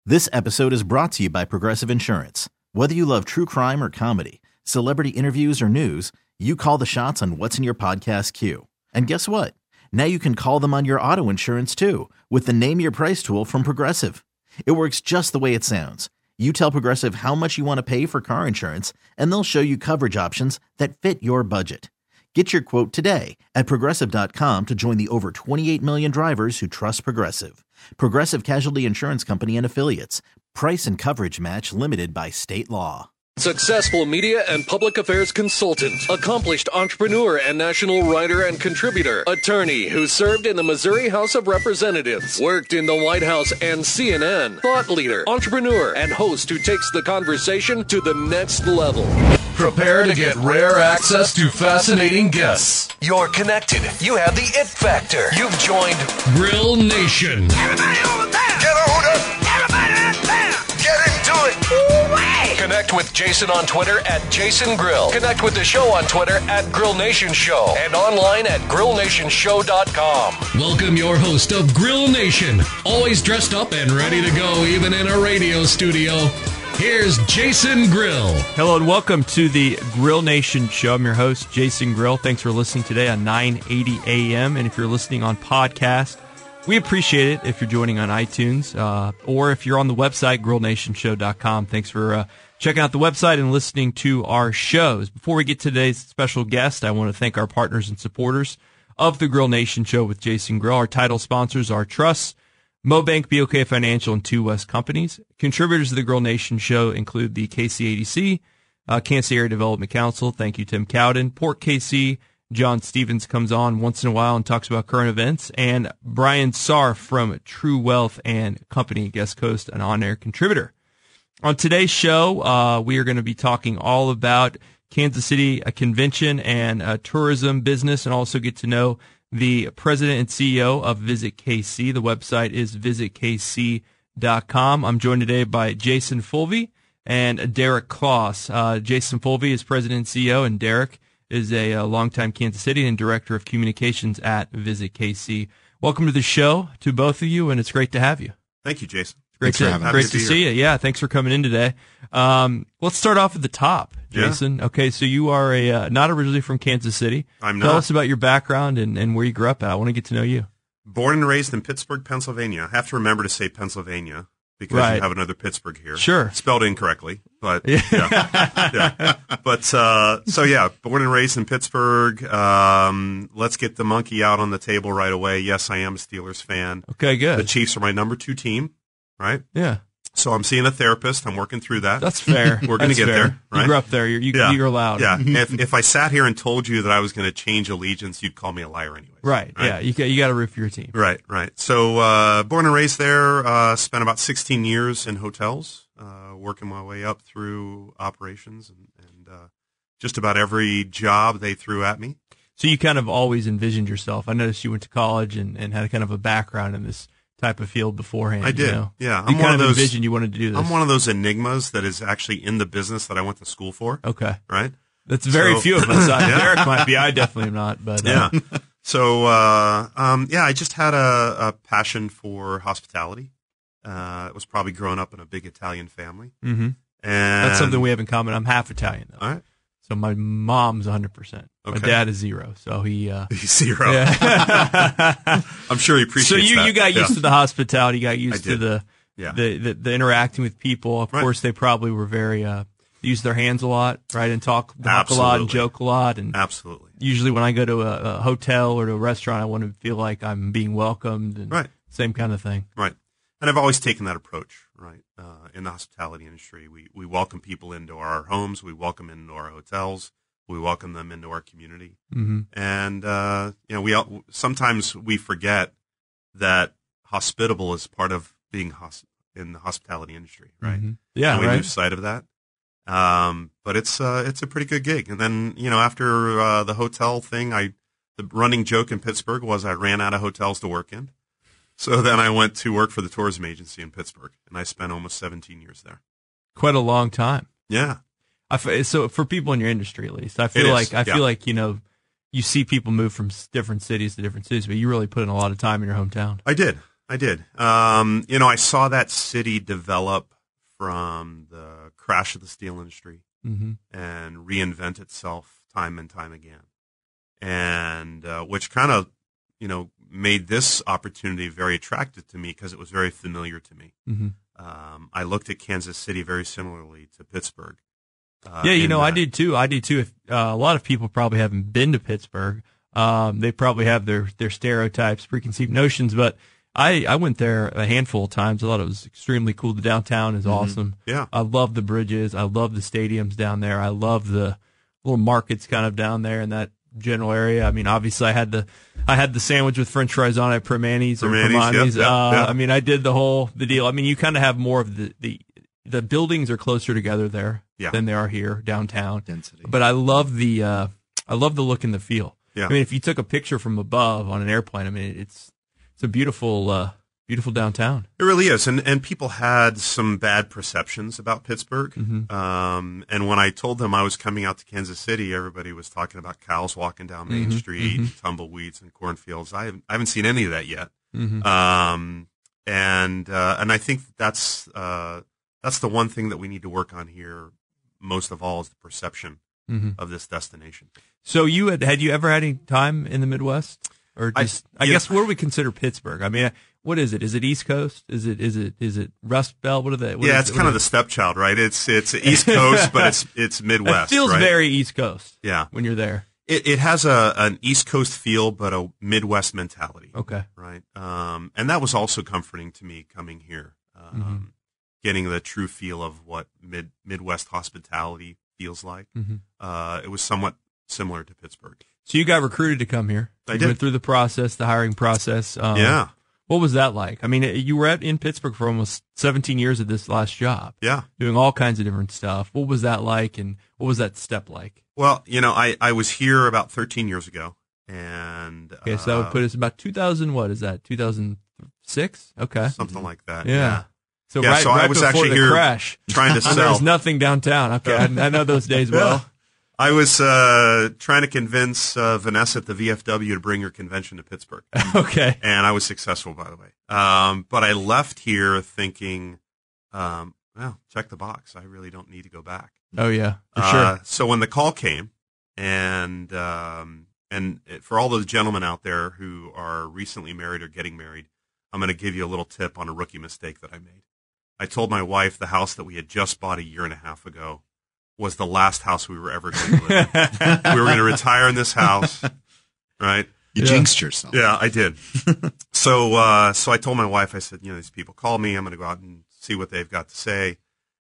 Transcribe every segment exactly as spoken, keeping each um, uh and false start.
This episode is brought to you by Progressive Insurance. Whether you love true crime or comedy, celebrity interviews or news, you call the shots on what's in your podcast queue. And guess what? Now you can call them on your auto insurance too with the Name Your Price tool from Progressive. It works just the way it sounds. You tell Progressive how much you want to pay for car insurance, and they'll show you coverage options that fit your budget. Get your quote today at Progressive dot com to join the over twenty-eight million drivers who trust Progressive. Progressive Casualty Insurance Company and Affiliates. Price and coverage match limited by state law. Successful media and public affairs consultant, accomplished entrepreneur and national writer and contributor, attorney who served in the Missouri House of Representatives, worked in the White House and C N N, thought leader, entrepreneur, and host who takes the conversation to the next level. Prepare to get rare access to fascinating guests. You're connected. You have the it factor. You've joined Grill Nation. Everybody over there! Get on up! Everybody out there! Get into it! Ooh-wee! Connect with Jason on Twitter at Jason Grill. Connect with the show on Twitter at Grill Nation Show and online at grill nation show dot com. Welcome your host of Grill Nation, always dressed up and ready to go even in a radio studio. Here's Jason Grill. Hello and welcome to the Grill Nation Show. I'm your host, Jason Grill. Thanks for listening today on nine eighty A M. And if you're listening on podcast, we appreciate it if you're joining on iTunes uh, or if you're on the website, grill nation show dot com. Thanks for uh, checking out the website and listening to our shows. Before we get to today's special guest, I want to thank our partners and supporters of the Grill Nation Show with Jason Grill. Our title sponsors are Trust, Mobank, B O K Financial, and Two West Companies. Contributors to the Grill Nation Show include the K C A D C, uh, Kansas Area Development Council. Thank you, Tim Cowden. Port K C, John Stevens comes on once in a while and talks about current events. And Brian Sarr from True Wealth and Company, guest host and on-air contributor. On today's show, uh, we are going to be talking all about Kansas City, a convention and a tourism business, and also get to know the president and C E O of Visit K C. The website is visit k c dot com. I'm joined today by Jason Fulvey and Derek Kloss. Uh, Jason Fulvey is president and C E O, and Derek is a, a longtime Kansas City and director of communications at Visit K C. Welcome to the show to both of you, and it's great to have you. Thank you, Jason. Great Thanks to, for having great me. to see you. Yeah, thanks for coming in today. Um, let's start off at the top, Jason. Yeah. Okay, so you are a uh, not originally from Kansas City. I'm not. Tell us about your background and, and where you grew up at. I want to get to know you. Born and raised in Pittsburgh, Pennsylvania. I have to remember to say Pennsylvania because right. you have another Pittsburgh here. Sure. Spelled incorrectly, but yeah. yeah. But uh, so yeah, born and raised in Pittsburgh. Um, let's get the monkey out on the table right away. Yes, I am a Steelers fan. Okay, good. The Chiefs are my number two team, right? Yeah. So I'm seeing a therapist. I'm working through that. That's fair. We're going to get fair. there. Right? You grew up there. You're, you, yeah. you're allowed. Yeah. if if I sat here and told you that I was going to change allegiance, you'd call me a liar anyway. Right. right. Yeah. You got you got to root for your team. Right. Right. So uh, born and raised there. Uh, spent about sixteen years in hotels, uh, working my way up through operations and, and uh, just about every job they threw at me. So you kind of always envisioned yourself. I noticed you went to college and, and had a kind of a background in this type of field beforehand. I did. You know? Yeah. You I'm kind one of of those, envisioned you wanted to do this. I'm one of those enigmas that is actually in the business that I went to school for. Okay. Right. That's very so, few of us. yeah. Derek might be. I definitely am not. But uh. yeah. So uh, um, yeah, I just had a, a passion for hospitality. Uh, it was probably growing up in a big Italian family. Mm-hmm. And that's something we have in common. I'm half Italian though. All right. So my mom's one hundred percent. Okay. My dad is zero. So he uh, He's zero. Yeah. I'm sure he appreciates so you that. you got used yeah. to the hospitality. You got used I to did. the, yeah. the the the interacting with people. Of right. course, they probably were very uh, use their hands a lot, right, and talk, talk a lot and joke a lot. And absolutely. Usually, when I go to a, a hotel or to a restaurant, I want to feel like I'm being welcomed. And right. Same kind of thing. Right. And I've always taken that approach. Right. Uh, in the hospitality industry, we we welcome people into our homes. We welcome them into our hotels. We welcome them into our community. Mm-hmm. And, uh, you know, we all, sometimes we forget that hospitable is part of being hosp- in the hospitality industry, right? Mm-hmm. Yeah, and we right. lose sight of that. Um, but it's, uh, it's a pretty good gig. And then, you know, after, uh, the hotel thing, I, the running joke in Pittsburgh was I ran out of hotels to work in. So then I went to work for the tourism agency in Pittsburgh, and I spent almost seventeen years there. Quite a long time. Yeah. I f- so for people in your industry, at least, I feel It is, like I yeah. feel like you know, you see people move from s- different cities to different cities, but you really put in a lot of time in your hometown. I did. I did. Um, you know, I saw that city develop from the crash of the steel industry Mm-hmm. and reinvent itself time and time again. And uh, which kind of, you know, made this opportunity very attractive to me because it was very familiar to me. Mm-hmm. Um, I looked at Kansas City very similarly to Pittsburgh. Uh, yeah, you in know, I that- did too. I did too. If, uh, a lot of people probably haven't been to Pittsburgh. Um, they probably have their, their stereotypes, preconceived notions, but I, I went there a handful of times. I thought it was extremely cool. The downtown is awesome. Yeah. I love the bridges. I love the stadiums down there. I love the little markets kind of down there in that general area. I mean, obviously, I had the I had the sandwich with French fries on it, Primanti's or Primanti's, Primanti's. yep, yep, uh, yep. I mean, I did the whole the deal. I mean, you kind of have more of the the the buildings are closer together there Yeah. than they are here downtown. Density. But I love the uh, I love the look and the feel. Yeah. I mean, if you took a picture from above on an airplane, I mean, it's it's a beautiful uh, beautiful downtown. It really is, and and people had some bad perceptions about Pittsburgh. Mhm. Um, and when I told them I was coming out to Kansas City, everybody was talking about cows walking down Main Mhm, Street, mhm. tumbleweeds, and cornfields. I haven't, I haven't seen any of that yet. Mm-hmm. Um, and uh, and I think that's uh, that's the one thing that we need to work on here most of all is the perception Mm-hmm. of this destination. So you had had you ever had any time in the Midwest, or I- just I, yeah. guess what do we consider Pittsburgh? I mean, what is it? Is it East Coast? Is it is it is it Rust Belt? What are they? What Yeah, is it's it? kind What of the is stepchild, right? It's it's East Coast, but it's it's it? Midwest. It feels right? very East Coast yeah. when you're there. It it has a an East Coast feel, but a Midwest mentality. Okay. Right. Um, and that was also comforting to me coming here, um, Mhm. getting the true feel of what mid Midwest hospitality feels like. Mm-hmm. Uh, it was somewhat similar to Pittsburgh. So you got recruited to come here. I you did. went through the process, the hiring process. Um, yeah. What was that like? I mean, you were at, in Pittsburgh for almost seventeen years at this last job, Yeah. doing all kinds of different stuff. What was that like, and what was that step like? Well, you know, I, I was here about thirteen years ago, and Okay, so that would uh, put us about two thousand. What is that? two thousand six? Okay. something like that. Yeah. So Yeah, right, so I right was before actually the here crash, trying to when there sell. was nothing downtown. Okay, I, I know those days well. I was uh, trying to convince uh, Vanessa at the V F W to bring her convention to Pittsburgh. Okay. And I was successful, by the way. Um, but I left here thinking, um, well, check the box. I really don't need to go back. Oh yeah, for Uh, sure. So when the call came, and um, and for all those gentlemen out there who are recently married or getting married, I'm going to give you a little tip on a rookie mistake that I made. I told my wife the house that we had just bought a year and a half ago was the last house we were ever going to live in. We were going to retire in this house, right? You Yeah. jinxed yourself. Yeah, I did. so, uh, so I told my wife, I said, you know, these people call me. I'm going to go out and see what they've got to say,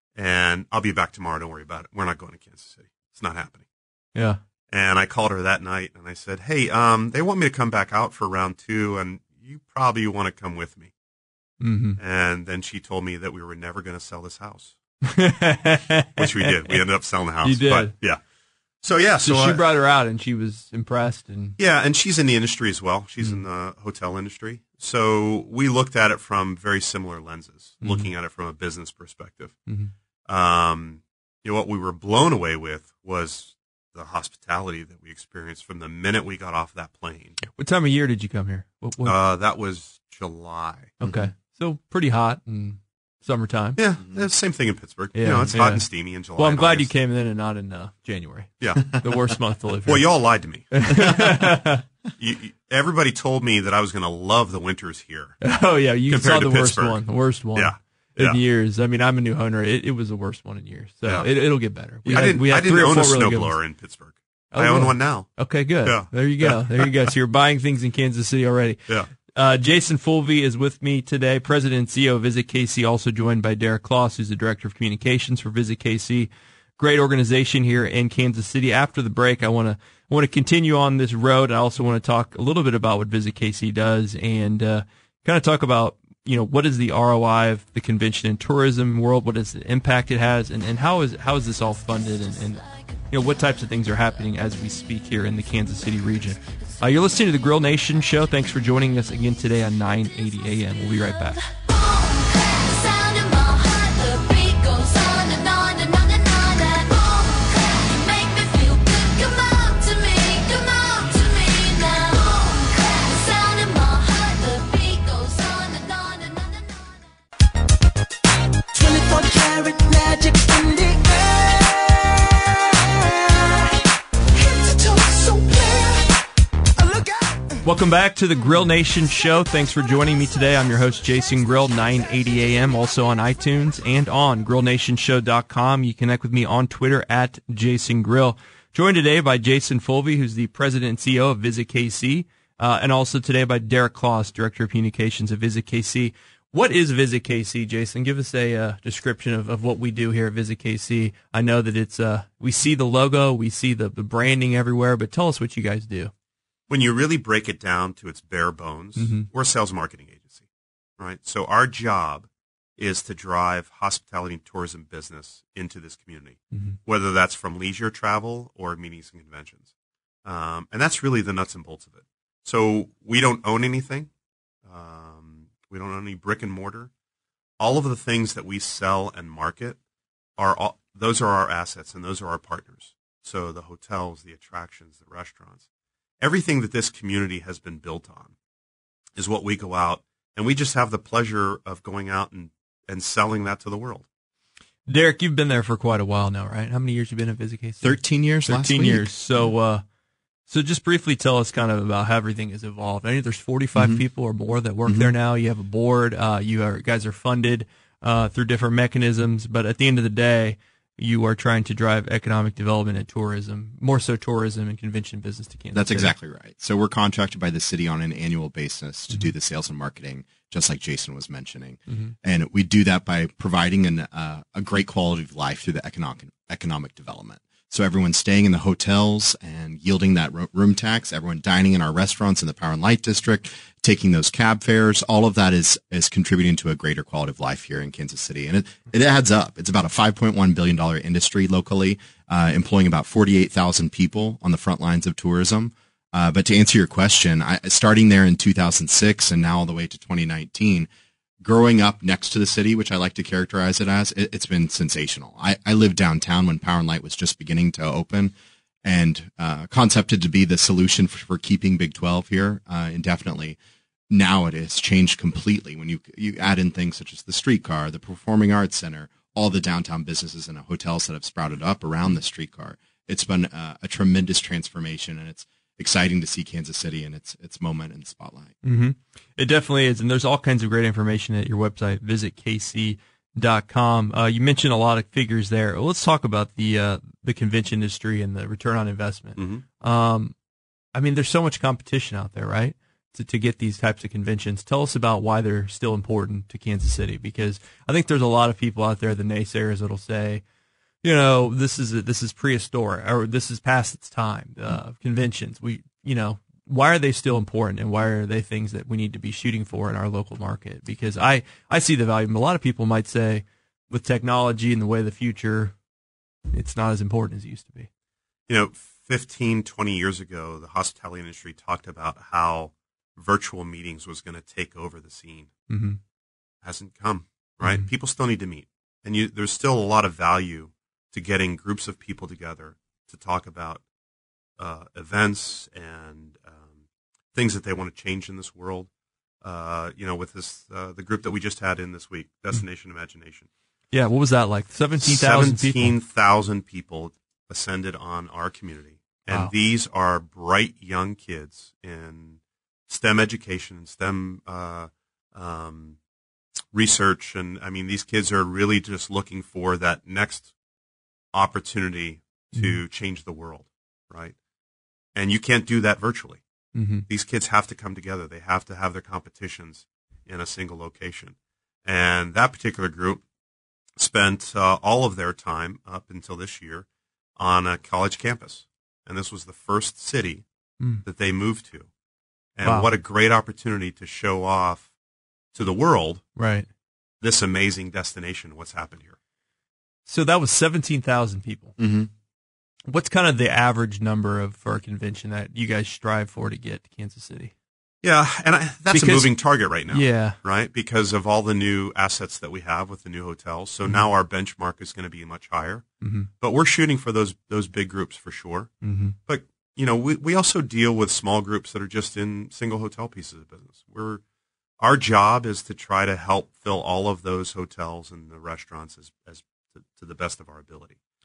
and I'll be back tomorrow. Don't worry about it. We're not going to Kansas City. It's not happening. Yeah. And I called her that night, and I said, hey, um, they want me to come back out for round two, and you probably want to come with me. Mm-hmm. And then she told me that we were never going to sell this house, which we did. We ended up selling the house. You did. But, yeah. So, yeah. So, So, she I- brought her out, and she was impressed. And Yeah, and she's in the industry as well. She's Mm. in the hotel industry. So we looked at it from very similar lenses, Mhm. looking at it from a business perspective. Mhm. Um, you know, what we were blown away with was the hospitality that we experienced from the minute we got off that plane. what time of year did you come here? What, what? Uh, that was July. okay, so pretty hot and summertime. Yeah, the same thing in Pittsburgh. Yeah, you know, it's yeah. hot and steamy in July. Well, I'm and glad you August. came in and not in uh, January, Yeah. the worst month to live here. Well, you all lied to me. all. You, you, everybody told me that I was going to love the winters here. Oh yeah, you Compared saw to the worst Pittsburgh. one. The worst one. Yeah. In Yeah. years. I mean, I'm a new owner. It, it was the worst one in years. So Yeah. it, it'll get better. We I had, didn't, we had I didn't three or own a four really good ones. snowblower in Pittsburgh. Oh, I own really? one now. Okay, good. Yeah. There you go. There you go. So you're buying things in Kansas City already. Yeah. Uh, Jason Fulvey is with me today, President and C E O of Visit K C, also joined by Derek Kloss, who's the Director of Communications for Visit K C. Great organization here in Kansas City. After the break, I want to I want to continue on this road. I also want to talk a little bit about what Visit K C does and uh, kind of talk about, you know, what is the R O I of the convention and tourism world, what is the impact it has, and, and how is how is this all funded, and, and you know, what types of things are happening as we speak here in the Kansas City region. Uh, you're listening to the Grill Nation Show. Thanks for joining us again today on nine eighty A M. We'll be right back. Welcome back to the Grill Nation Show. Thanks for joining me today. I'm your host, Jason Grill, nine eighty A M, also on iTunes and on grill nation show dot com. You connect with me on Twitter at Jason Grill. Joined today by Jason Fulvey, who's the president and C E O of Visit K C, uh, and also today by Derek Kloss, director of communications at Visit K C. What is Visit K C, Jason? Give us a uh, description of, of what we do here at Visit K C. I know that it's uh, we see the logo, we see the, the branding everywhere, but tell us what you guys do. When you really break it down to its bare bones, mm-hmm. we're a sales marketing agency, right? So our job is to drive hospitality and tourism business into this community, mm-hmm. whether that's from leisure travel or meetings and conventions. Um, and that's really the nuts and bolts of it. So we don't own anything. Um, we don't own any brick and mortar. All of the things that we sell and market are all, those are our assets and those are our partners. So the hotels, the attractions, the restaurants. Everything that this community has been built on is what we go out, and we just have the pleasure of going out and, and selling that to the world. Derek, you've been there for quite a while now, right? How many years have you been at Visit K C? Thirteen years. Thirteen last years. Week. So, uh, so just briefly tell us kind of about how everything has evolved. I think there's forty-five mm-hmm. people or more that work mm-hmm. there now. You have a board. Uh, you are, guys are funded uh, through different mechanisms, but at the end of the day, you are trying to drive economic development and tourism, more so tourism and convention business to Kansas That's City. Exactly right. So we're contracted by the city on an annual basis to mm-hmm. do the sales and marketing, just like Jason was mentioning. Mm-hmm. And we do that by providing an, uh, a great quality of life through the economic, economic development. So everyone's staying in the hotels and yielding that room tax, everyone dining in our restaurants in the Power and Light District, taking those cab fares, all of that is is contributing to a greater quality of life here in Kansas City. And it, it adds up. It's about a five point one billion dollars industry locally, uh, employing about forty-eight thousand people on the front lines of tourism. Uh, but to answer your question, I, starting there in two thousand six and now all the way to twenty nineteen, growing up next to the city, which I like to characterize it as, it, it's been sensational. I, I lived downtown when Power and Light was just beginning to open, and uh, concepted to be the solution for, for keeping Big twelve here uh, indefinitely. Now it has changed completely when you you add in things such as the streetcar, the Performing Arts Center, all the downtown businesses and hotels that have sprouted up around the streetcar. It's been uh, a tremendous transformation, and it's exciting to see Kansas City in its its moment in the spotlight. Mm-hmm. It definitely is, and there's all kinds of great information at your website, visit k c dot com. Uh, you mentioned a lot of figures there. Well, let's talk about the uh, the convention industry and the return on investment. Mm-hmm. Um, I mean, there's so much competition out there, right? To, to get these types of conventions. Tell us about why they're still important to Kansas City, because I think there's a lot of people out there, the naysayers, that'll say, you know, this is this is prehistoric, or this is past its time. Uh, conventions, we, you know, why are they still important, and why are they things that we need to be shooting for in our local market? Because I, I see the value. A lot of people might say, with technology and the way of the future, it's not as important as it used to be. You know, fifteen, twenty years ago, the hospitality industry talked about how virtual meetings was going to take over the scene. Mm-hmm. Hasn't come, right? Mm-hmm. People still need to meet. And you, there's still a lot of value to getting groups of people together to talk about uh, events and um, things that they want to change in this world. Uh, you know, with this, uh, the group that we just had in this week, Destination mm-hmm. Imagination. Yeah, what was that like? seventeen thousand people? seventeen thousand people ascended on our community. And wow. These are bright young kids in STEM education and STEM uh, um, research. And, I mean, these kids are really just looking for that next opportunity to mm-hmm. change the world, right? And you can't do that virtually. Mm-hmm. These kids have to come together. They have to have their competitions in a single location. And that particular group spent uh, all of their time up until this year on a college campus. And this was the first city mm. that they moved to. And wow. What a great opportunity to show off to the world right. this amazing destination, what's happened here. So that was seventeen thousand people. Mm-hmm. What's kind of the average number of for a convention that you guys strive for to get to Kansas City? Yeah, and I, that's because, a moving target right now. Yeah. Right? Because of all the new assets that we have with the new hotels. So mm-hmm. now our benchmark is going to be much higher. Mm-hmm. But we're shooting for those those big groups for sure. Mm-hmm. But you know, we, we also deal with small groups that are just in single hotel pieces of business. We're, our job is to try to help fill all of those hotels and the restaurants as, as to, to the best of our ability.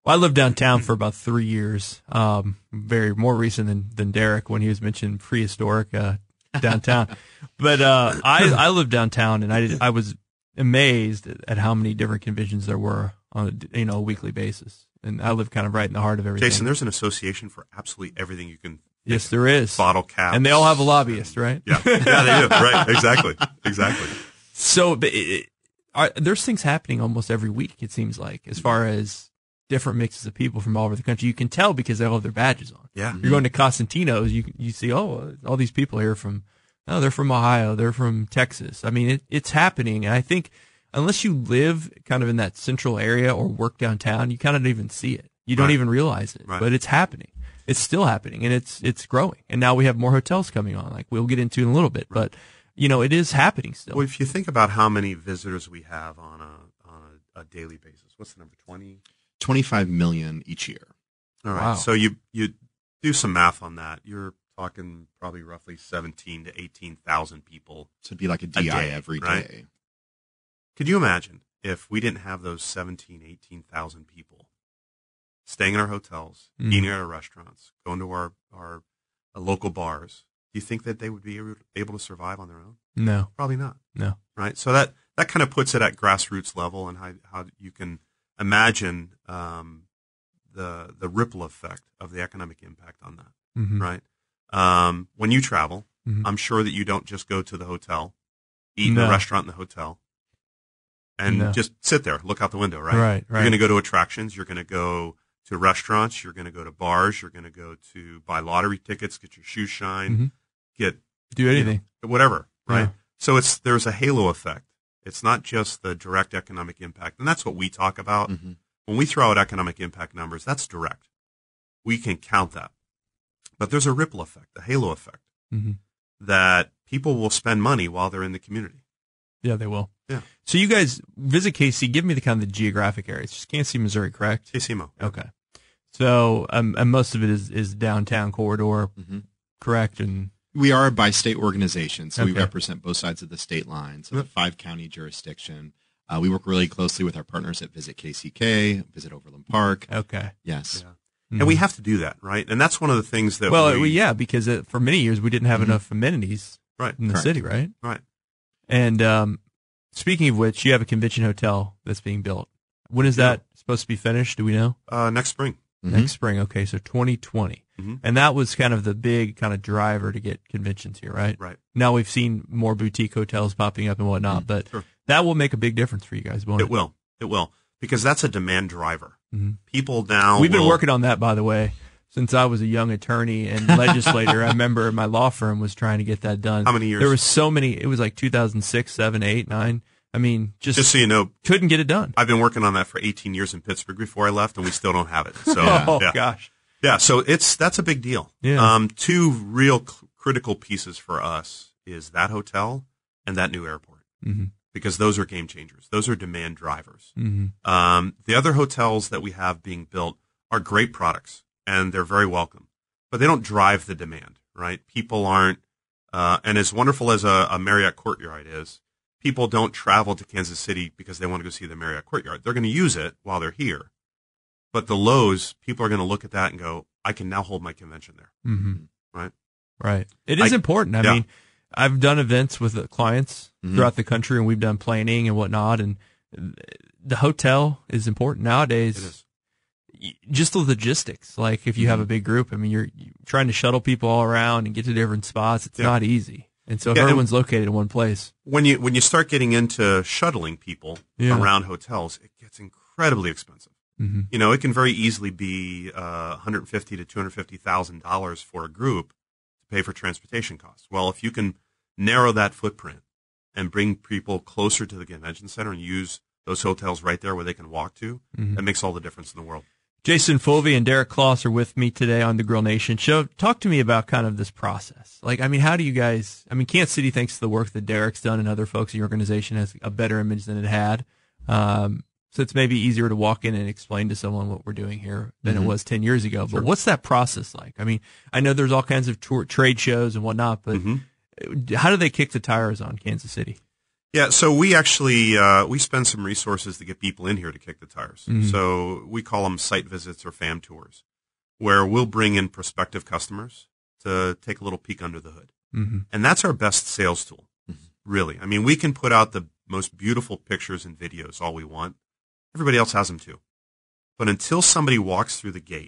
Well, I lived downtown for about three years, um, very more recent than, than Derek when he was mentioning prehistoric uh, downtown. But uh, I I lived downtown, and I did, I was amazed at how many different conventions there were on a, you know a weekly basis. And I live kind of right in the heart of everything. Jason, there's an association for absolutely everything you can. Yes, there is. Bottle caps, and they all have a lobbyist, right? Yeah, yeah, they do. Right, exactly, exactly. So, but it, are, there's things happening almost every week. It seems like, as far as different mixes of people from all over the country. You can tell because they all have their badges on. Yeah. You're going to Cosentino's, you you see, oh, all these people here from, oh, they're from Ohio, they're from Texas. I mean, it, it's happening. And I think unless you live kind of in that central area or work downtown, you kind of don't even see it. You don't Right. even realize it, Right. but it's happening. It's still happening, and it's it's growing. And now we have more hotels coming on, like we'll get into in a little bit. But, you know, it is happening still. Well, if you think about how many visitors we have on a on a, a daily basis, what's the number? twenty? twenty-five million each year. All right. Wow. So you you do some math on that. You're talking probably roughly seventeen to eighteen thousand people. So it'd be like a D I day, every day. right? Could you imagine if we didn't have those seventeen, eighteen thousand people staying in our hotels, Mhm. eating at our restaurants, going to our our uh, local bars? Do you think that they would be able- able to survive on their own? No, Probably not. no. Right. So that that kind of puts it at grassroots level, and how how you can imagine um, the the ripple effect of the economic impact on that. Mm-hmm. Right. Um, when you travel, Mhm. I'm sure that you don't just go to the hotel, eat in No. a restaurant in the hotel, and No. just sit there, look out the window. Right. Right, right. You're going to go to attractions. You're going to go to restaurants. You're going to go to bars. You're going to go to buy lottery tickets, get your shoes shine, Mhm. get Do anything. you know, whatever. Right. Yeah. So it's there's a halo effect. It's not just the direct economic impact, and that's what we talk about. Mm-hmm. When we throw out economic impact numbers, that's direct. We can count that. But there's a ripple effect, a halo effect, Mm-hmm. that people will spend money while they're in the community. Yeah, they will. Yeah. So you guys visit K C. Give me the kind of the geographic area. It's just Kansas City, Missouri, correct? K C M O. Okay. So um, and most of it is, is downtown corridor, Mm-hmm. correct? And We are a by-state organization, so we Okay. represent both sides of the state line. So Yep. the five-county jurisdiction. Uh, we work really closely with our partners at Visit K C K, Visit Overland Park. okay. Yes. Yeah. And we have to do that, right? And that's one of the things that Well, we, we, yeah, because it, for many years we didn't have Mhm. enough amenities right, in the Correct. city, right? right. And um, speaking of which, you have a convention hotel that's being built. When is Yeah. that supposed to be finished? Do we know? Uh, next spring. Mhm. Next spring. Okay, so twenty twenty. Mhm. And that was kind of the big kind of driver to get conventions here, right? Right. Now we've seen more boutique hotels popping up and whatnot, but Sure. that will make a big difference for you guys, won't it? It will. It will. Because that's a demand driver. Mhm. People now We've been will- working on that, by the way, since I was a young attorney and legislator. I remember my law firm was trying to get that done. How many years? There was so many. It was like two thousand six, seven, eight, nine. I mean, just, Just so you know, couldn't get it done. I've been working on that for eighteen years in Pittsburgh before I left, and we still don't have it. So, oh yeah. gosh. Yeah, so it's that's a big deal. Yeah. Um, two real c- critical pieces for us is that hotel and that new airport, hmm because those are game changers. Those are demand drivers. hmm Um, the other hotels that we have being built are great products, and they're very welcome, but they don't drive the demand, right? People aren't, uh, and as wonderful as a, a Marriott Courtyard is, people don't travel to Kansas City because they want to go see the Marriott Courtyard. They're going to use it while they're here. But the Lowe's, people are going to look at that and go, I can now hold my convention there, hmm right? Right. It is I- important. I yeah. mean, I've done events with uh, clients Mhm. throughout the country, and we've done planning and whatnot. And the hotel is important nowadays. It is. Y- Just the logistics. Like if you have a big group, I mean, you're, you're trying to shuttle people all around and get to different spots. It's Yeah. not easy. And so if Yeah, and- everyone's located in one place, When you when you start getting into shuttling people Yeah. around hotels, it gets incredibly expensive. hmm You know, it can very easily be uh, one hundred fifty to two hundred fifty thousand dollars for a group to pay for transportation costs. Well, if you can narrow that footprint and bring people closer to the convention center and use those hotels right there where they can walk to, Mhm. that makes all the difference in the world. Jason Fulvey and Derek Kloss are with me today on the Grill Nation show. Talk to me about kind of this process. Like, I mean, how do you guys, I mean, Kansas City, thanks to the work that Derek's done and other folks in your organization, has a better image than it had. Um, so it's maybe easier to walk in and explain to someone what we're doing here than Mhm. it was ten years ago. But what's that process like? I mean, I know there's all kinds of tour, trade shows and whatnot, but Mhm. how do they kick the tires on Kansas City? Yeah, so we actually uh, we spend some resources to get people in here to kick the tires. Mm-hmm. So we call them site visits or fam tours, where we'll bring in prospective customers to take a little peek under the hood. Mm-hmm. And that's our best sales tool, really. I mean, we can put out the most beautiful pictures and videos all we want. Everybody else has them too. But until somebody walks through the gate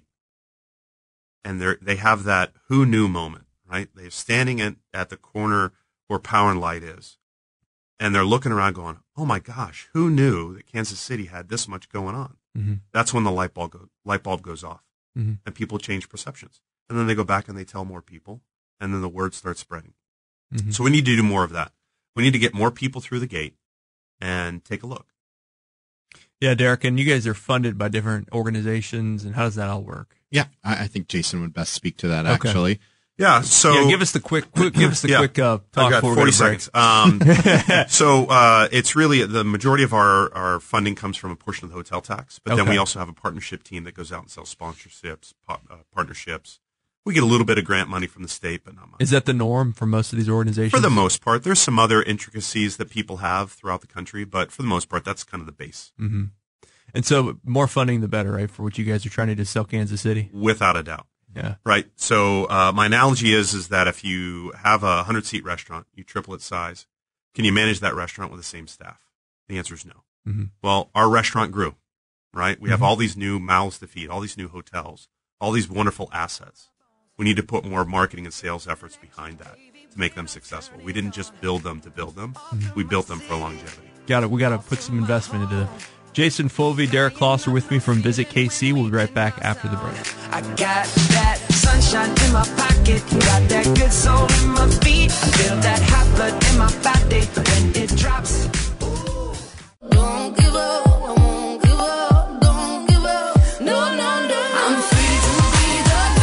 and they they have that who knew moment, right? They're standing at, at the corner where Power and Light is, and they're looking around going, oh my gosh, who knew that Kansas City had this much going on? Mm-hmm. That's when the light bulb, go, light bulb goes off, mm-hmm. and people change perceptions. And then they go back and they tell more people, and then the word starts spreading. Mm-hmm. So we need to do more of that. We need to get more people through the gate and take a look. Yeah, Derek, and you guys are funded by different organizations, and how does that all work? Yeah, I, I think Jason would best speak to that, Okay. actually. Yeah, so yeah, give us the quick, quick give us the Yeah. quick uh, talk. I've got before we forty go to break. seconds. Um, so uh, it's really the majority of our, our funding comes from a portion of the hotel tax, but then Okay. we also have a partnership team that goes out and sells sponsorships, pa- uh, partnerships. We get a little bit of grant money from the state, but not much. Is that the norm for most of these organizations? For the most part, there's some other intricacies that people have throughout the country, but for the most part, that's kind of the base, Mm-hmm. And so, more funding, the better, right? For what you guys are trying to do, sell Kansas City. without a doubt. Yeah. Right. So uh, my analogy is is that if you have a hundred seat restaurant, you triple its size, can you manage that restaurant with the same staff? The answer is no. Mm-hmm. Well, our restaurant grew, right? We have Mhm. all these new mouths to feed, all these new hotels, all these wonderful assets. We need to put more marketing and sales efforts behind that to make them successful. We didn't just build them to build them. We built them for longevity. Got it. We got to put some investment into them. Jason Fulvey, Derek Kloss are with me from Visit K C. We'll be right back after the break. I got that sunshine in my pocket, got that good soul in my feet. I feel that hot blood in my body when it drops. Ooh. Don't give up, I won't give up, don't give up, no, no, no. I'm free to be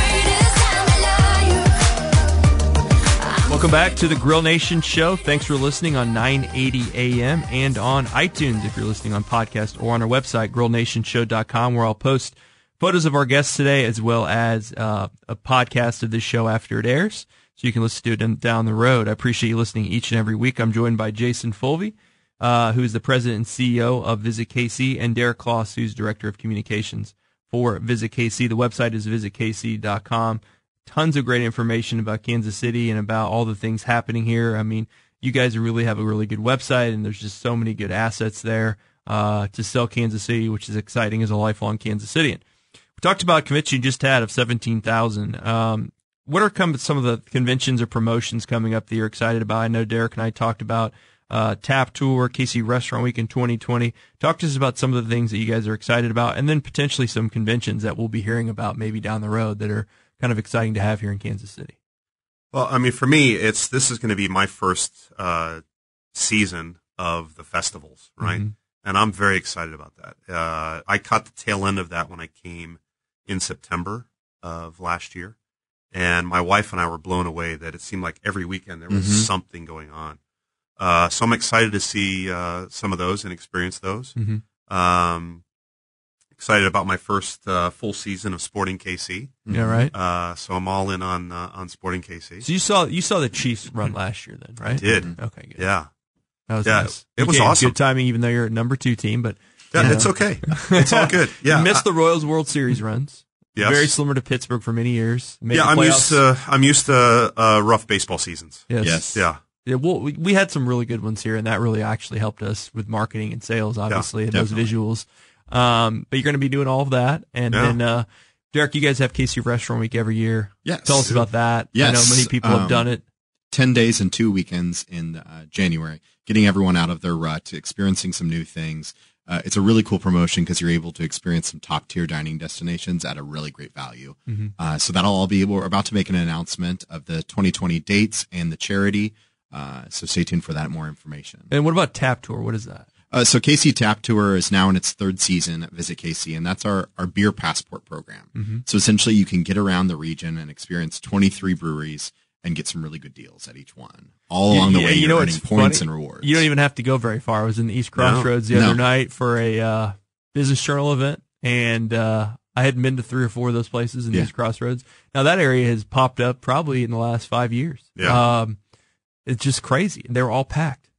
the greatest time alive. Welcome back to the Grill Nation Show. Thanks for listening on nine eighty A M and on iTunes if you're listening on podcast, or on our website, grill nation show dot com, where I'll post photos of our guests today as well as uh, a podcast of this show after it airs, so you can listen to it down the road. I appreciate you listening each and every week. I'm joined by Jason Fulvey, uh, who's the president and C E O of Visit K C, and Derek Kloss, who's director of communications for Visit K C. The website is visit k c dot com. Tons of great information about Kansas City and about all the things happening here. I mean, you guys really have a really good website, and there's just so many good assets there uh, to sell Kansas City, which is exciting as a lifelong Kansas Cityan. We talked about convention you just had of seventeen thousand. Um, what are come, some of the conventions or promotions coming up that you're excited about? I know Derek and I talked about uh, Tap Tour, K C Restaurant Week in twenty twenty. Talk to us about some of the things that you guys are excited about, and then potentially some conventions that we'll be hearing about maybe down the road that are kind of exciting to have here in Kansas City. Well, I mean, for me, it's this is going to be my first uh, season of the festivals, right? Mm-hmm. And I'm very excited about that. Uh, I caught the tail end of that when I came in September of last year, and my wife and I were blown away that it seemed like every weekend there was Mm-hmm. something going on. Uh, so I'm excited to see uh, some of those and experience those. Mm-hmm. Um, excited about my first uh, full season of Sporting K C. Yeah, right. Uh, so I'm all in on uh, on Sporting K C. So you saw you saw the Chiefs run last year, then, right? I did. Okay, good. Yeah. That was Yeah, nice. it You was gave awesome. Good timing, even though you're a number two team, but Yeah, you know. it's okay. It's all good. Yeah, you missed I- the Royals World Series runs. Yes. Very similar to Pittsburgh for many years. Made yeah, the I'm playoffs. used to I'm used to uh, rough baseball seasons. Yes. Yes. Yeah, Yeah, well, we, we had some really good ones here, and that really actually helped us with marketing and sales, obviously, and those definitely. visuals. Um, but you're going to be doing all of that. And Yeah. then, uh, Derek, you guys have K C Restaurant Week every year. Yes. Tell us about that. I know Yes, many people have um, done it. ten days and two weekends in uh, January, getting everyone out of their rut, experiencing some new things. Uh, it's a really cool promotion because you're able to experience some top tier dining destinations at a really great value. Mm-hmm. Uh, so that'll all be, we're about to make an announcement of the twenty twenty dates and the charity. Uh, so stay tuned for that, more information. And what about Tap Tour? What is that? Uh, so K C Tap Tour is now in its third season at Visit K C, and that's our, our beer passport program. Mm-hmm. So essentially you can get around the region and experience twenty-three breweries and get some really good deals at each one. All along the Yeah, way, you you're know earning what's points funny? and rewards. You don't even have to go very far. I was in the East Crossroads the No. other No. night for a uh, Business Journal event, and uh, I hadn't been to three or four of those places in the Yeah. East Crossroads. Now, that area has popped up probably in the last five years. Yeah. Um, it's just crazy. They were all packed.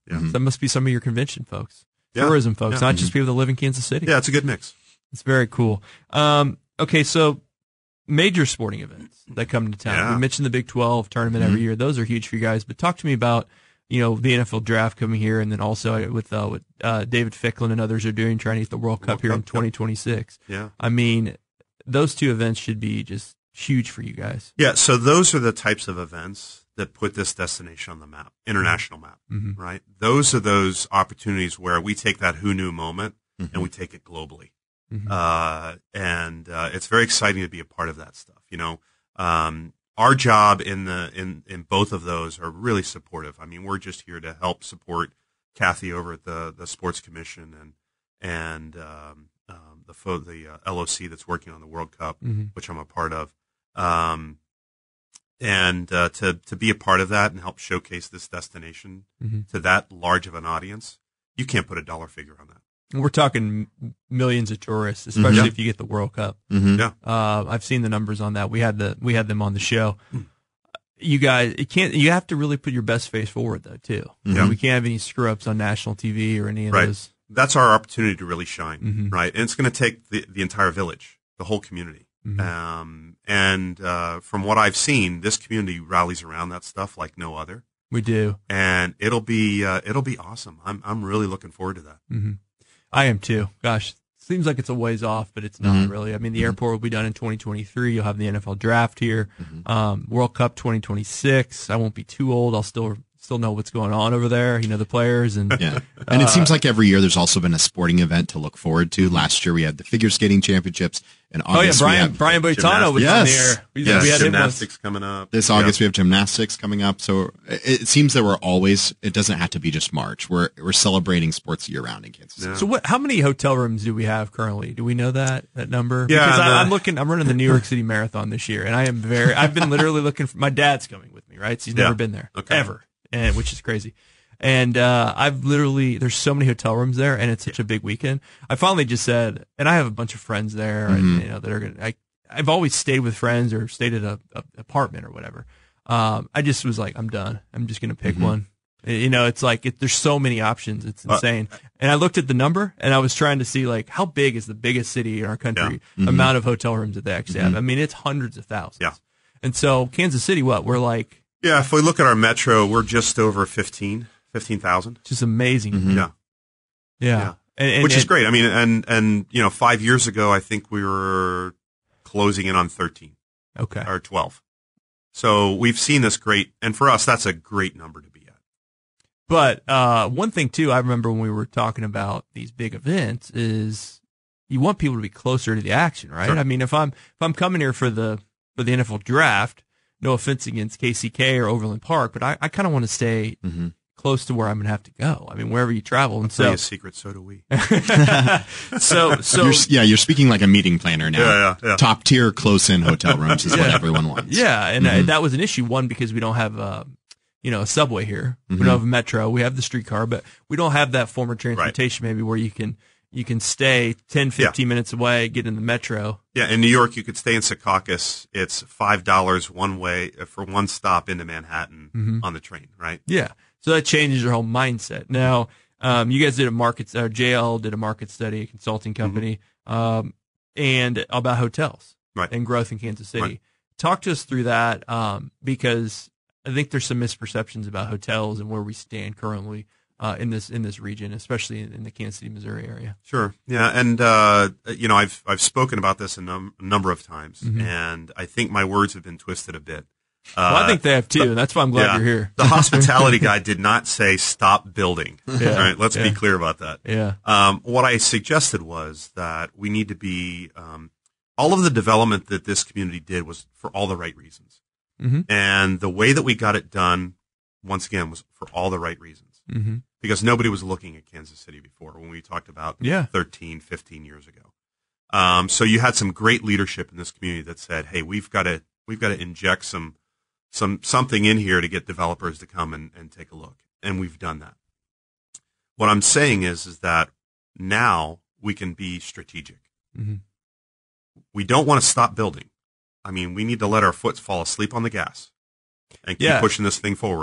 Yeah. So that must be some of your convention folks, Yeah. tourism folks, Yeah. not just people that live in Kansas City. Yeah, it's a good mix. It's very cool. Um, okay, so major sporting events that come to town. Yeah. We mentioned the Big twelve tournament every year. Those are huge for you guys. But talk to me about, you know, the N F L draft coming here, and then also with uh, what uh, David Ficklin and others are doing, trying to get the World Cup World here Cup, in twenty twenty-six. Yeah. I mean, those two events should be just huge for you guys. Yeah, so those are the types of events that put this destination on the map, international map, Mm-hmm. right? Those are those opportunities where we take that who knew moment and we take it globally. Mhm. Uh, and uh, it's very exciting to be a part of that stuff. You know, um, our job in the in, in both of those are really supportive. I mean, we're just here to help support Kathy over at the, the Sports Commission and and um, um, the fo- the uh, L O C that's working on the World Cup, Mhm. which I'm a part of. Um, and uh, to to be a part of that and help showcase this destination Mhm. to that large of an audience, you can't put a dollar figure on that. And we're talking m- millions of tourists, especially Yeah. if you get the World Cup. Mm-hmm. Yeah. Uh, I've seen the numbers on that. We had the we had them on the show. You guys, it can't. You have to really put your best face forward, though, too. Yeah. We can't have any screw ups on national T V or any of Right. those. That's our opportunity to really shine, Mhm. right? And it's going to take the, the entire village, the whole community. Mhm. Um, and uh, from what I've seen, this community rallies around that stuff like no other, We do. and it'll be uh, it'll be awesome. I'm I'm really looking forward to that. hmm I am too. Gosh, seems like it's a ways off, but it's not Mhm. really. I mean, the airport will be done in twenty twenty-three. You'll have the N F L draft here. Um, World Cup twenty twenty-six. I won't be too old. I'll still still know what's going on over there. You know, the players and Yeah. And it seems like every year there's also been a sporting event to look forward to. Last year we had the figure skating championships. In oh yeah, August we Brian have, Brian Boitano was Yes. on there. We, Yeah, we had him once. gymnastics coming up. this Yeah. August we have gymnastics coming up. So it, it seems that we're always, it doesn't have to be just March. We're, we're celebrating sports year round in Kansas City. Yeah. So what? How many hotel rooms do we have currently? Do we know that that number? Yeah, because the- I, I'm looking. I'm running the New York City Marathon this year, and I am very. I've been literally looking for. My dad's coming with me, right? So he's Yeah. never been there Okay. ever, and which is crazy. And uh, I've literally there's so many hotel rooms there, and it's such a big weekend. I finally just said, and I have a bunch of friends there, and you know that are gonna. I, I've always stayed with friends or stayed at a, a apartment or whatever. Um, I just was like, I'm done. I'm just gonna pick one. You know, it's like it, there's so many options. It's insane. and I looked at the number, and I was trying to see like how big is the biggest city in our country? Amount of hotel rooms that they actually have. I mean, it's hundreds of thousands. Yeah. And so Kansas City, what we're like, Yeah, if we look at our metro, we're just over fifteen, fifteen thousand. just amazing. Yeah. Yeah. Yeah. And, and, Which is and- great. I mean, and, and, you know, five years ago, I think we were closing in on thirteen Okay. or twelve. So we've seen this great, and for us, that's a great number to be at. But uh, one thing too, I remember when we were talking about these big events is you want people to be closer to the action, right? Sure. I mean, if I'm if I'm coming here for the for the N F L draft, no offense against K C K or Overland Park, but I, I kind of want to stay Mhm. close to where I'm going to have to go. I mean, wherever you travel, and Tell you so a secret, so do we. so so You're, yeah, you're speaking like a meeting planner now. Yeah, yeah, yeah. Top tier close in hotel rooms is what Yeah. everyone wants. yeah, and uh, Mhm. that was an issue. One, because we don't have uh, you know a subway here, we Mhm. don't have a metro, we have the streetcar, but we don't have that form of transportation maybe where you can you can stay ten, fifteen minutes away, get in the metro. Yeah, in New York, you could stay in Secaucus. It's five dollars one way for one stop into Manhattan Mhm. on the train, right? Yeah. So that changes your whole mindset. Now, um, you guys did a market, or J L did a market study, a consulting company, um, and about hotels Right. and growth in Kansas City. Right. Talk to us through that, um, because I think there's some misperceptions about hotels and where we stand currently uh, in this in this region, especially in, in the Kansas City, Missouri area. Sure. Yeah, and uh, you know, I've I've spoken about this a, num- a number of times, Mhm. and I think my words have been twisted a bit. Uh, Well, I think they have too, and that's why I'm glad yeah. you're here. The hospitality guy did not say stop building. Yeah. All right, let's Yeah. be clear about that. Yeah. Um, what I suggested was that we need to be um, all of the development that this community did was for all the right reasons, Mm-hmm. and the way that we got it done, once again, was for all the right reasons. Mm-hmm. Because nobody was looking at Kansas City before when we talked about Yeah. thirteen, fifteen years ago. Um, so you had some great leadership in this community that said, "Hey, we've got to we've got to inject some some something in here to get developers to come and, and take a look," and we've done that. What I'm saying is is that now we can be strategic. Mm-hmm. We don't want to stop building. I mean, we need to let our foot fall asleep on the gas and keep Yeah. pushing this thing forward.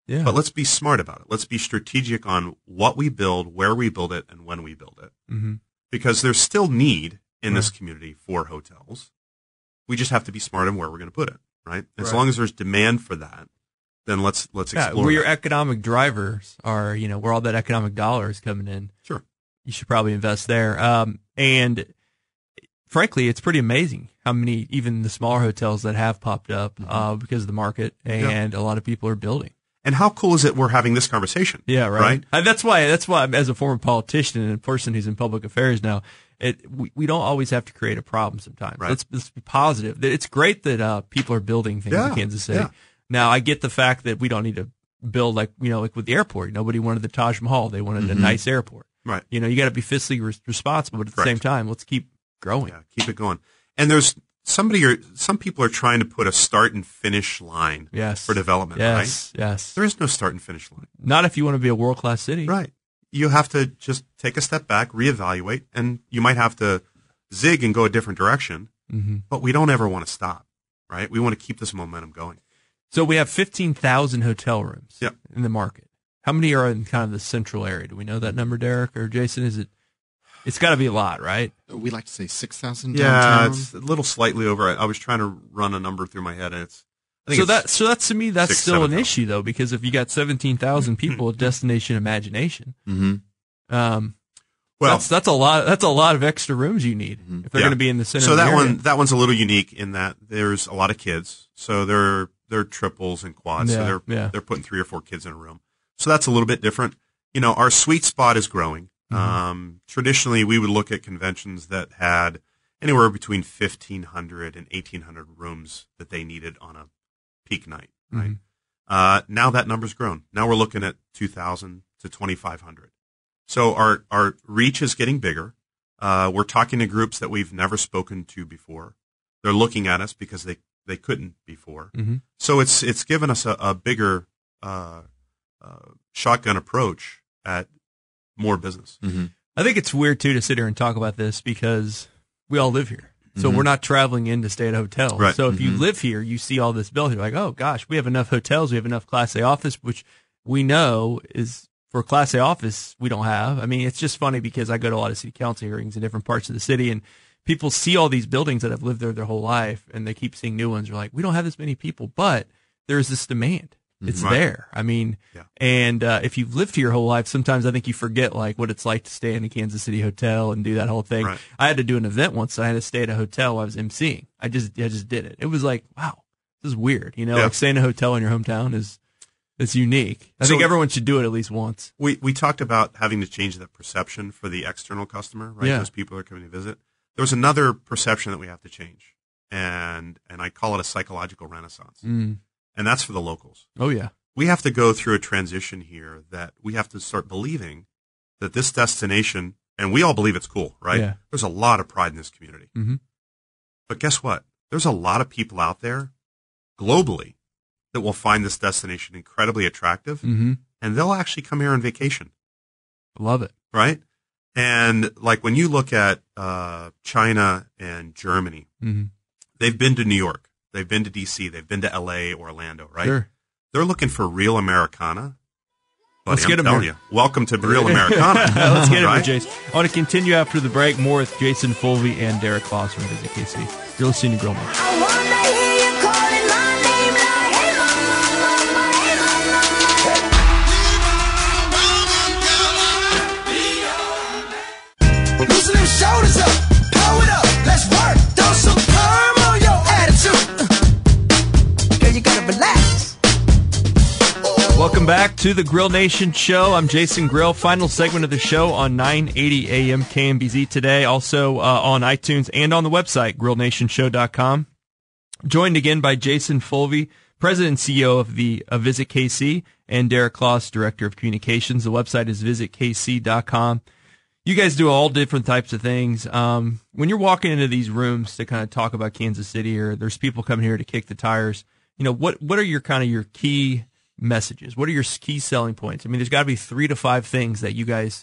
Yeah. But let's be smart about it. Let's be strategic on what we build, where we build it, and when we build it. Mm-hmm. Because there's still need in Right. this community for hotels. We just have to be smart on where we're going to put it, right? As Right. long as there's demand for that, then let's let's Yeah, explore where your that. economic drivers are, you know, where all that economic dollar is coming in. Sure. You should probably invest there. Um, and frankly, it's pretty amazing how many, even the smaller hotels that have popped up uh, because of the market, and a lot of people are building. And how cool is it we're having this conversation? Yeah, right. Right? Uh, that's why. That's why, as a former politician and a person who's in public affairs now, it we, we don't always have to create a problem. Sometimes Right. let's let's be positive. That it's great that uh, people are building things Yeah, in Kansas City. yeah. Now, I get the fact that we don't need to build like you know, like with the airport. Nobody wanted the Taj Mahal. They wanted a nice airport. Right. You know, you got to be fiscally res- responsible, but at the Correct. same time, let's keep growing. Yeah, keep it going. And there's somebody or some people are trying to put a start and finish line Yes. for development, Yes. right? Yes. There is no start and finish line. Not if you want to be a world class city. Right. You have to just take a step back, reevaluate, and you might have to zig and go a different direction, Mm-hmm. but we don't ever want to stop, right? We want to keep this momentum going. So we have fifteen thousand hotel rooms Yep. in the market. How many are in kind of the central area? Do we know that number, Derek or Jason? Is it? It's got to be a lot, right? We like to say six thousand Yeah, downtown. it's a little slightly over. I, I was trying to run a number through my head, and it's. I think So it's, that so that's to me that's six, still an seven thousand. issue though, because if you got seventeen thousand people at Destination Imagination, Mm-hmm. um, well, that's that's a lot. That's a lot of extra rooms you need if they're Yeah. going to be in the center. So of the that area. one, that one's a little unique in that there's a lot of kids. So they're they're triples and quads. Yeah, so they're yeah. they're putting three or four kids in a room. So that's a little bit different. You know, our sweet spot is growing. Mm-hmm. Um, traditionally, we would look at conventions that had anywhere between fifteen hundred and eighteen hundred rooms that they needed on a peak night. Right. Mhm. Uh, now that number's grown. Now we're looking at two thousand to twenty-five hundred. So our, our reach is getting bigger. Uh, we're talking to groups that we've never spoken to before. They're looking at us because they, they couldn't before. Mhm. So it's, it's given us a, a bigger, uh, uh, shotgun approach at more business. Mm-hmm. I think it's weird too to sit here and talk about this because we all live here. So Mhm. we're not traveling in to stay at a hotel. Right. So if you Mhm. live here, you see all this built. You're like, oh gosh, we have enough hotels. We have enough Class A office, which we know is for Class A office we don't have. I mean, it's just funny because I go to a lot of city council hearings in different parts of the city, and people see all these buildings that have lived there their whole life, and they keep seeing new ones. They're like, we don't have this many people, but there's this demand. It's Right. there. I mean, Yeah. and uh, if you've lived here your whole life, sometimes I think you forget like what it's like to stay in a Kansas City hotel and do that whole thing. Right. I had to do an event once. I had to stay at a hotel while I was emceeing. I just, I just did it. It was like, wow, this is weird. You know, Yeah. like staying in a hotel in your hometown is, it's unique. I So- think everyone should do it at least once. We, we talked about having to change that perception for the external customer, right? Yeah. Those people who are coming to visit. There's another perception that we have to change. And, and I call it a psychological renaissance. Mm. And that's for the locals. Oh yeah. We have to go through a transition here that we have to start believing that this destination, and we all believe it's cool, right? Yeah. There's a lot of pride in this community. Mhm. But guess what? There's a lot of people out there globally that will find this destination incredibly attractive, Mm-hmm. and they'll actually come here on vacation, Love it. right? And like when you look at uh, China and Germany, Mm-hmm. they've been to New York, they've been to D C, they've been to L A, Orlando, right? Sure. They're looking for real Americana. Buddy, Let's get I'm 'em telling here. you, welcome to real Americana. Let's get it right? with Jason. I want to continue after the break. More with Jason Fulvey and Derek Foss from Visit K C. You're listening to Grill Nation. I wanna hear you calling my name like, hey mama, hey mama. Loosen them shoulders up, pull it up, let's work. Throw some perm on your attitude. Girl, you gotta relax. Welcome back to the Grill Nation Show. I'm Jason Grill. Final segment of the show on nine eighty A M K M B Z today. Also uh, on iTunes and on the website, grill nation show dot com. Joined again by Jason Fulvey, President and C E O of the uh, Visit K C, and Derek Kloss, Director of Communications. The website is visit k c dot com. You guys do all different types of things. Um, when you're walking into these rooms to kind of talk about Kansas City, or there's people coming here to kick the tires, you know, what what are your kind of your key messages? What are your key selling points? I mean, there's got to be three to five things that you guys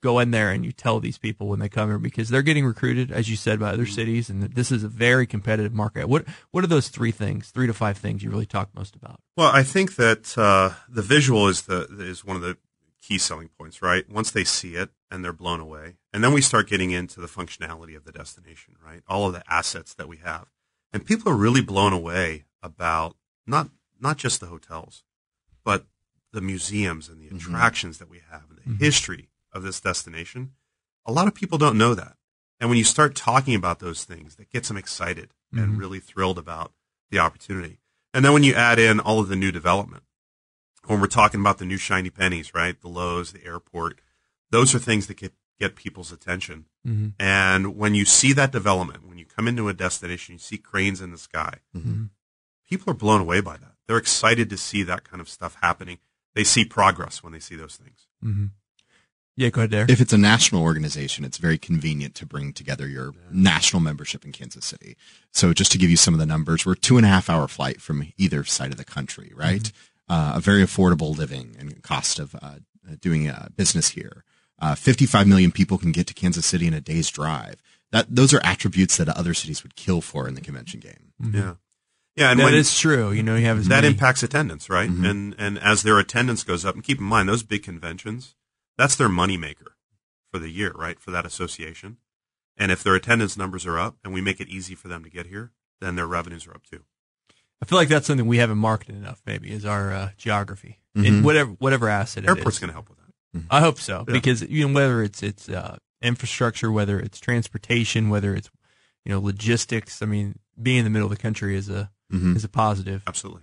go in there and you tell these people when they come here, because they're getting recruited, as you said, by other cities, and this is a very competitive market. What what are those three things, three to five things you really talk most about? Well, I think that uh, the visual is the is one of the key selling points, right? Once they see it and they're blown away, and then we start getting into the functionality of the destination, right? All of the assets that we have, and people are really blown away about not not just the hotels, but the museums and the Mm-hmm. attractions that we have, and the history of this destination. A lot of people don't know that. And when you start talking about those things, that gets them excited Mhm. and really thrilled about the opportunity. And then when you add in all of the new development, when we're talking about the new shiny pennies, right? The Lowe's, the airport, those are things that get, get people's attention. Mm-hmm. And when you see that development, when you come into a destination, you see cranes in the sky, Mm-hmm. people are blown away by that. They're excited to see that kind of stuff happening. They see progress when they see those things. Mm-hmm. Yeah, go ahead, Derek. If it's a national organization, it's very convenient to bring together your national membership in Kansas City. So just to give you some of the numbers, we're a two and a half hour flight from either side of the country, right? Mm-hmm. Uh, a very affordable living and cost of uh, doing uh, business here. Uh, fifty-five million people can get to Kansas City in a day's drive. That those are attributes that other cities would kill for in the convention game. Mm-hmm. Yeah. Yeah, and that when, is true. You know, you have as that many, impacts attendance, right? Mhm. And and as their attendance goes up, and keep in mind those big conventions, that's their moneymaker for the year, right? For that association. And if their attendance numbers are up and we make it easy for them to get here, then their revenues are up too. I feel like that's something we haven't marketed enough. Maybe is our uh, geography Mhm. in whatever whatever asset it Airport's is. going to help with that. I hope so, Yeah. because you know whether it's it's uh, infrastructure, whether it's transportation, whether it's you know logistics. I mean, being in the middle of the country is a Mhm. is a positive. Absolutely.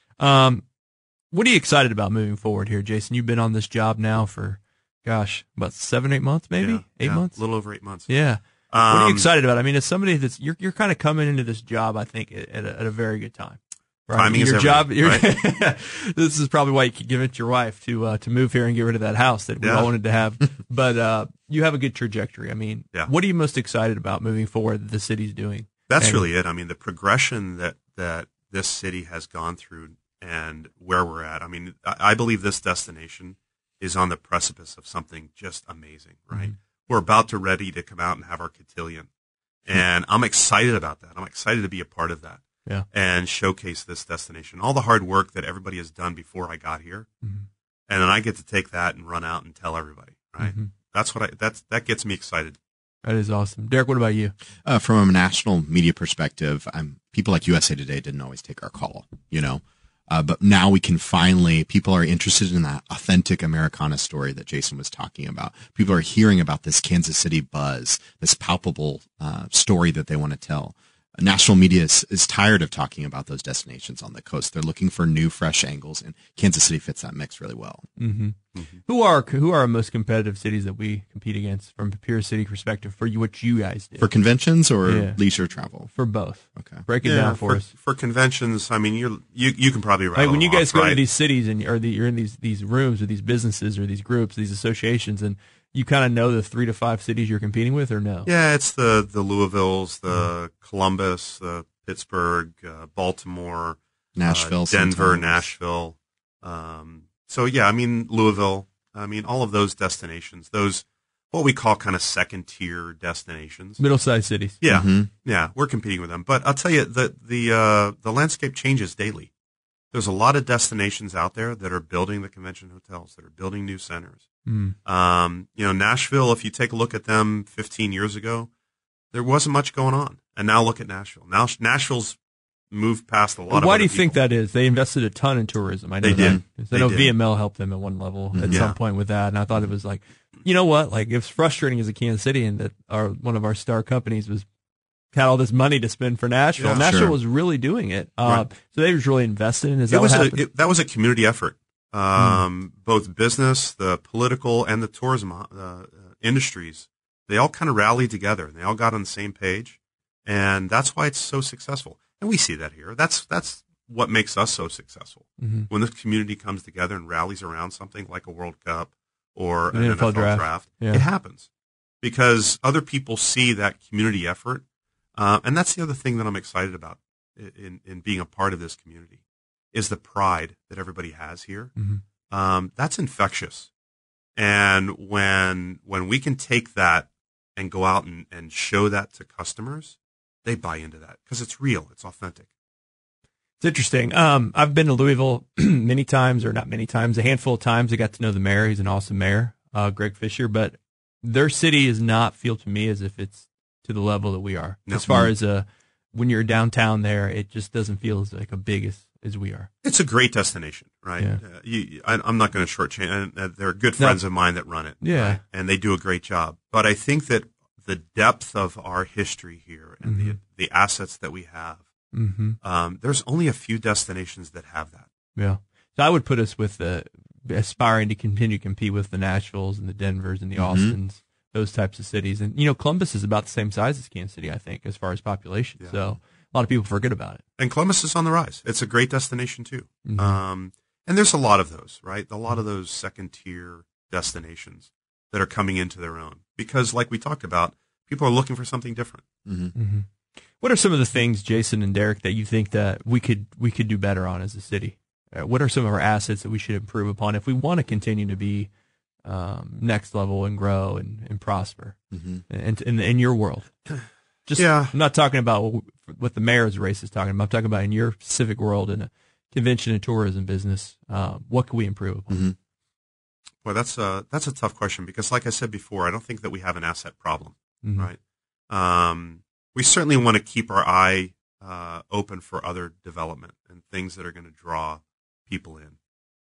Um, what are you excited about moving forward here, Jason? You've been on this job now for, gosh, about seven, eight months, maybe Yeah, eight yeah, months. a little over eight months. Yeah. what are you Um, excited about? I mean, as somebody that's you're you're kind of coming into this job, I think, at, at, a, at a very good time. Right? Timing is your job. everything, Your, this is probably why you could give it to your wife to uh, to move here and get rid of that house that we Yeah. all wanted to have. But uh, you have a good trajectory. I mean, Yeah. what are you most excited about moving forward that the city's doing? That's And- really it. I mean, the progression that, that this city has gone through and where we're at. I mean, I, I believe this destination is on the precipice of something just amazing, right? Mhm. We're about to ready to come out and have our cotillion. And I'm excited about that. I'm excited to be a part of that Yeah. and showcase this destination. All the hard work that everybody has done before I got here. Mhm. And then I get to take that and run out and tell everybody, right? Mhm. That's what I, that's, that gets me excited. That is awesome. Derek, what about you? Uh, from a national media perspective, um, people like U S A Today didn't always take our call, you know. Uh, but now we can finally, people are interested in that authentic Americana story that Jason was talking about. People are hearing about this Kansas City buzz, this palpable uh, story that they want to tell. National media is, is tired of talking about those destinations on the coast. They're looking for new, fresh angles, and Kansas City fits that mix really well. Mm-hmm. Mm-hmm. Who are who are our most competitive cities that we compete against from a pure city perspective for you, what you guys do? For conventions or Yeah. leisure travel? For both. Okay. Break it Yeah, down for, for, us. for conventions, I mean, you're, you, you can probably Like rattle when you them guys off, go right? to these cities and or the, you're in these these rooms with these businesses or these groups, these associations, and you kind of know the three to five cities you're competing with, or no? Yeah, it's the, the Louisvilles, the Columbus, the Pittsburgh, uh, Baltimore, Nashville, uh, Denver, sometimes. Nashville. Um, so yeah, I mean, Louisville, I mean, all of those destinations, those, what we call kind of second tier destinations. Middle-sized cities. Yeah. Mhm. Yeah. We're competing with them, but I'll tell you the, the, uh, the landscape changes daily. There's a lot of destinations out there that are building the convention hotels, that are building new centers. Mm. Um, you know, Nashville, if you take a look at them fifteen years ago, there wasn't much going on. And now look at Nashville. Now Nashville's moved past a lot of Why other do you people. think that is? They invested a ton in tourism. I know They that. did. 'Cause They I know did. V M L helped them at one level at Yeah. some point with that, and I thought it was like, you know what? Like, it's frustrating as a Kansas City, and that our one of our star companies was had all this money to spend for Nashville. Yeah, Nashville sure. was really doing it, uh, Right. so they was really invested in. Is that It was what a, happened? it, that was a community effort. Um, both business, the political, and the tourism uh, uh, industries, they all kind of rallied together and they all got on the same page. And that's why it's so successful. And we see that here. That's, that's what makes us so successful. Mhm. When the community comes together and rallies around something like a World Cup or An an N N F L F L draft. draft, Yeah. it happens because other people see that community effort. Uh, and that's the other thing that I'm excited about in, in being a part of this community is the pride that everybody has here. Mhm. Um, that's infectious. And when when we can take that and go out and, and show that to customers, they buy into that because it's real, it's authentic. It's interesting. Um, I've been to Louisville many times, or not many times, a handful of times. I got to know the mayor. He's an awesome mayor, uh, Greg Fisher. But their city does not feel to me as if it's to the level that we are. No. As far as uh, when you're downtown there, it just doesn't feel as like a big as, as we are. It's a great destination, right? Yeah. Uh, you, I, I'm not going to shortchange. And uh, there are good friends No. of mine that run it. Yeah. right? And they do a great job. But I think that the depth of our history here and Mm-hmm. the the assets that we have, Mm-hmm. um, there's only a few destinations that have that. Yeah. So I would put us with the aspiring to continue to compete with the Nashvilles and the Denvers and the Austins, those types of cities. And, you know, Columbus is about the same size as Kansas City, I think, as far as population. Yeah. So a lot of people forget about it. And Columbus is on the rise. It's a great destination too. Mhm. Um, and there's a lot of those, right? A lot of those second tier destinations that are coming into their own because, like we talked about, people are looking for something different. Mm-hmm. What are some of the things, Jason and Derek, that you think that we could we could do better on as a city? Uh, what are some of our assets that we should improve upon if we want to continue to be um, next level and grow and, and prosper and in, in your world? Just, Yeah. I'm not talking about what the mayor's race is talking about. I'm talking about in your civic world in a convention and tourism business. Uh, what can we improve upon? Well, that's a, that's a tough question because, like I said before, I don't think that we have an asset problem, Mhm. right? Um, we certainly want to keep our eye uh, open for other development and things that are going to draw people in.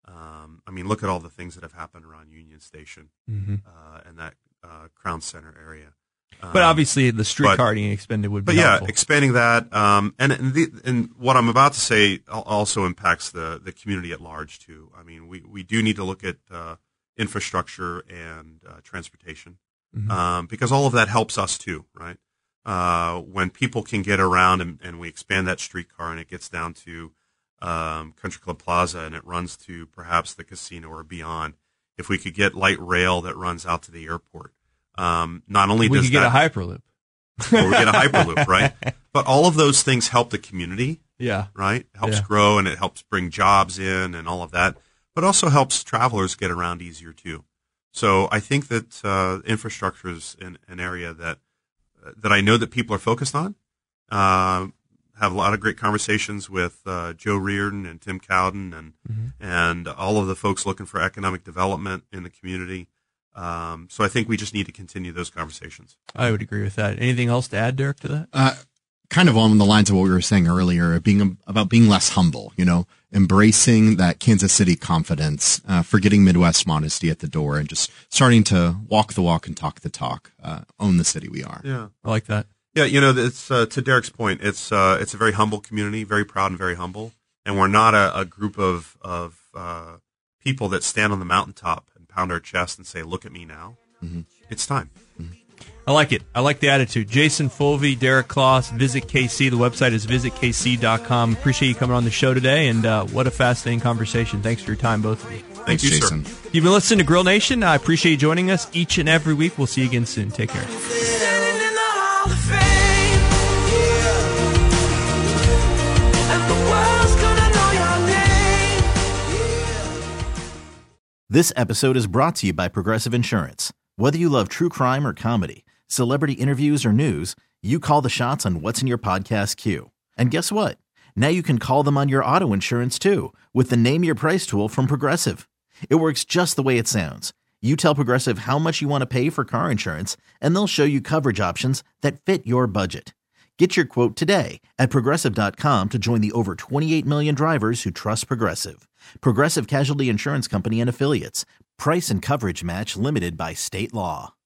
Um, I mean, look at all the things that have happened around Union Station Mhm. uh, and that uh, Crown Center area. But Um, obviously, the streetcar but- being expended would be But yeah, helpful. expanding that, um, and and, the, and what I'm about to say al- also impacts the the community at large too. I mean, we, we do need to look at uh, infrastructure and uh, transportation Mhm. um, because all of that helps us too, right? Uh, when people can get around and, and we expand that streetcar and it gets down to um, Country Club Plaza and it runs to perhaps the casino or beyond. If we could get light rail that runs out to the airport, um, not only we does could get that a hyperloop. or we get a hyperloop, right? But all of those things help the community, Yeah. right? It helps Yeah. grow and it helps bring jobs in and all of that, but also helps travelers get around easier too. So I think that uh, infrastructure is an, an area that that I know that people are focused on. Uh, have a lot of great conversations with uh, Joe Reardon and Tim Cowden and and all of the folks looking for economic development in the community. Um, so I think we just need to continue those conversations. I would agree with that. Anything else to add, Derek, to that? Uh, kind of on the lines of what we were saying earlier, being about being less humble, you know, embracing that Kansas City confidence, uh, forgetting Midwest modesty at the door, and just starting to walk the walk and talk the talk, uh, own the city we are. Yeah. I like that. Yeah, you know, it's uh, to Derek's point. It's uh, it's a very humble community, very proud and very humble, and we're not a, a group of of uh, people that stand on the mountaintop and pound our chest and say, "Look at me now." Mm-hmm. It's time. I like it. I like the attitude. Jason Fulvey, Derek Kloss, Visit K C. The website is visit k c dot com. Appreciate you coming on the show today, and uh, what a fascinating conversation. Thanks for your time, both of you. Thank Thanks, you, Jason. sir. You've been listening to Grill Nation. I appreciate you joining us each and every week. We'll see you again soon. Take care. Standing in the Hall of Fame, yeah. And the world's gonna know your name, yeah. This episode is brought to you by Progressive Insurance. Whether you love true crime or comedy, celebrity interviews or news, you call the shots on what's in your podcast queue. And guess what? Now you can call them on your auto insurance too with the Name Your Price tool from Progressive. It works just the way it sounds. You tell Progressive how much you want to pay for car insurance, and they'll show you coverage options that fit your budget. Get your quote today at progressive dot com to join the over twenty-eight million drivers who trust Progressive. Progressive Casualty Insurance Company and Affiliates. Price and coverage match limited by state law.